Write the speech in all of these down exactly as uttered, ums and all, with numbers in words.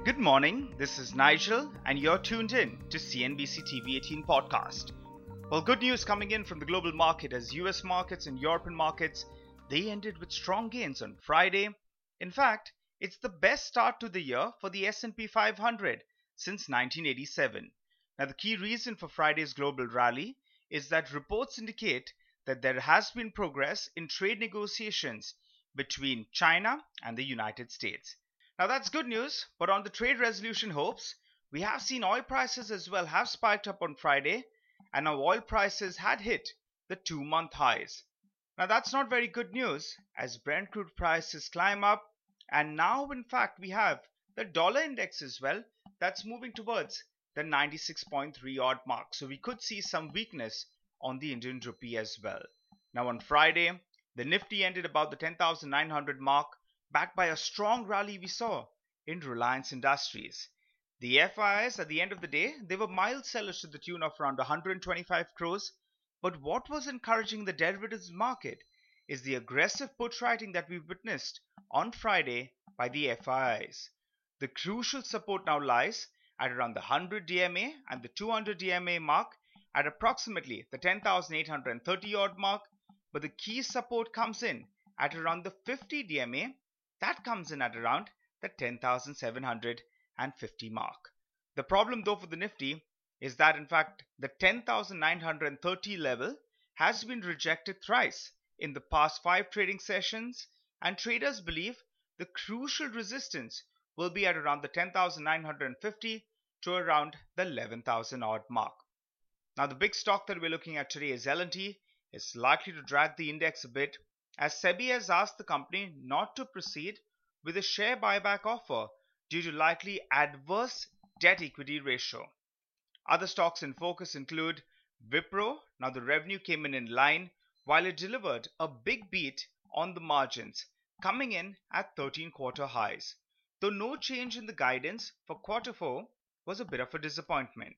Good morning, this is Nigel, and you're tuned in to C N B C T V eighteen podcast. Well, good news coming in from the global market as U S markets and European markets, they ended with strong gains on Friday. In fact, it's the best start to the year for the S and P five hundred since nineteen eighty-seven. Now, the key reason for Friday's global rally is that reports indicate that there has been progress in trade negotiations between China and the United States. Now that's good news, but on the trade resolution hopes, we have seen oil prices as well have spiked up on Friday, and now oil prices had hit the two-month highs. Now that's not very good news as Brent crude prices climb up, and now in fact we have the dollar index as well that's moving towards the ninety-six point three odd mark. So we could see some weakness on the Indian rupee as well. Now on Friday, the Nifty ended about the ten thousand nine hundred mark, backed by a strong rally we saw in Reliance Industries. The F I Is at the end of the day, they were mild sellers to the tune of around one hundred twenty-five crores. But what was encouraging the derivatives market is the aggressive put writing that we witnessed on Friday by the F I Is. The crucial support now lies at around the one hundred D M A and the two hundred D M A mark at approximately the ten thousand eight hundred thirty odd mark, but the key support comes in at around the fifty D M A. That comes in at around the ten thousand seven hundred fifty mark. The problem though for the Nifty is that in fact the ten thousand nine hundred thirty level has been rejected thrice in the past five trading sessions, and traders believe the crucial resistance will be at around the ten thousand nine hundred fifty to around the eleven thousand odd mark. Now the big stock that we're looking at today is L and T. It's likely to drag the index a bit as SEBI has asked the company not to proceed with a share buyback offer due to likely adverse debt equity ratio. Other stocks in focus include Wipro. Now the revenue came in in line while it delivered a big beat on the margins, coming in at thirteen quarter highs. Though no change in the guidance for quarter four was a bit of a disappointment.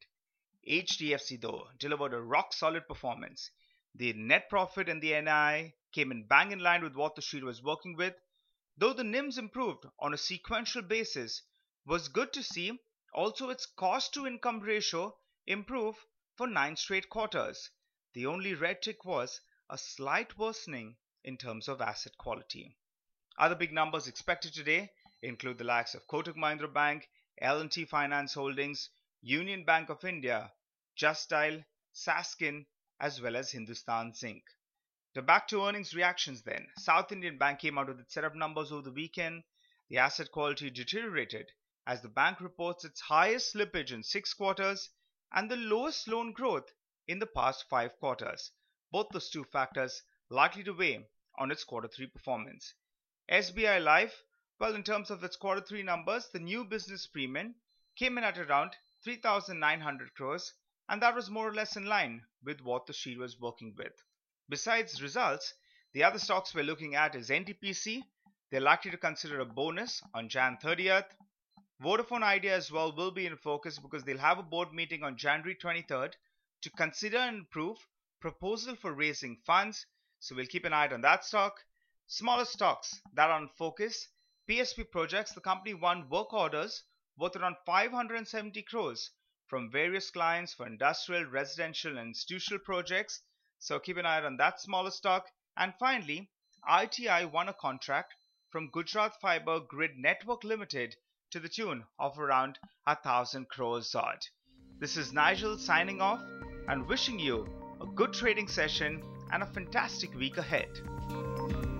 H D F C though delivered a rock solid performance. The net profit and the N I I came in bang in line with what the street was working with. Though the N I Ms improved on a sequential basis, was good to see also its cost to income ratio improve for nine straight quarters. The only red tick was a slight worsening in terms of asset quality. Other big numbers expected today include the likes of Kotak Mahindra Bank, L and T Finance Holdings, Union Bank of India, Just Dial, Saskin, as well as Hindustan Zinc. The back to earnings reactions then. South Indian Bank came out with its set of numbers over the weekend. The asset quality deteriorated as the bank reports its highest slippage in six quarters and the lowest loan growth in the past five quarters. Both those two factors likely to weigh on its quarter three performance. S B I Life, well, in terms of its quarter three numbers, the new business premium came in at around three thousand nine hundred crores, and that was more or less in line with what the street was working with. Besides results, the other stocks we're looking at is N T P C. They're likely to consider a bonus on January thirtieth. Vodafone Idea as well will be in focus because they'll have a board meeting on January twenty-third to consider and approve proposal for raising funds. So we'll keep an eye on that stock. Smaller stocks that are on focus. P S P Projects, the company won work orders worth around five hundred seventy crores from various clients for industrial, residential and institutional projects. So keep an eye on that smaller stock. And finally, I T I won a contract from Gujarat Fiber Grid Network Limited to the tune of around a thousand crores odd. This is Nigel signing off and wishing you a good trading session and a fantastic week ahead.